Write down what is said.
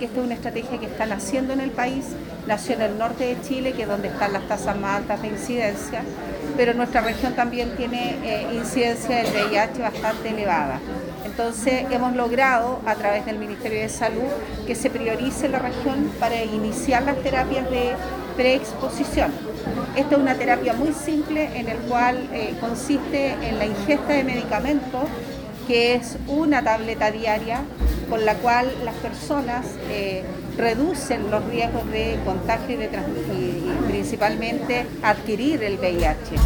Esta es una estrategia que está naciendo en el país, nació en el norte de Chile, que es donde están las tasas más altas de incidencia, pero nuestra región también tiene incidencia del VIH bastante elevada. Entonces hemos logrado, a través del Ministerio de Salud, que se priorice la región para iniciar las terapias de preexposición. Esta es una terapia muy simple en el cual consiste en la ingesta de medicamentos, que es una tableta diaria con la cual las personas reducen los riesgos de contagio y principalmente adquirir el VIH.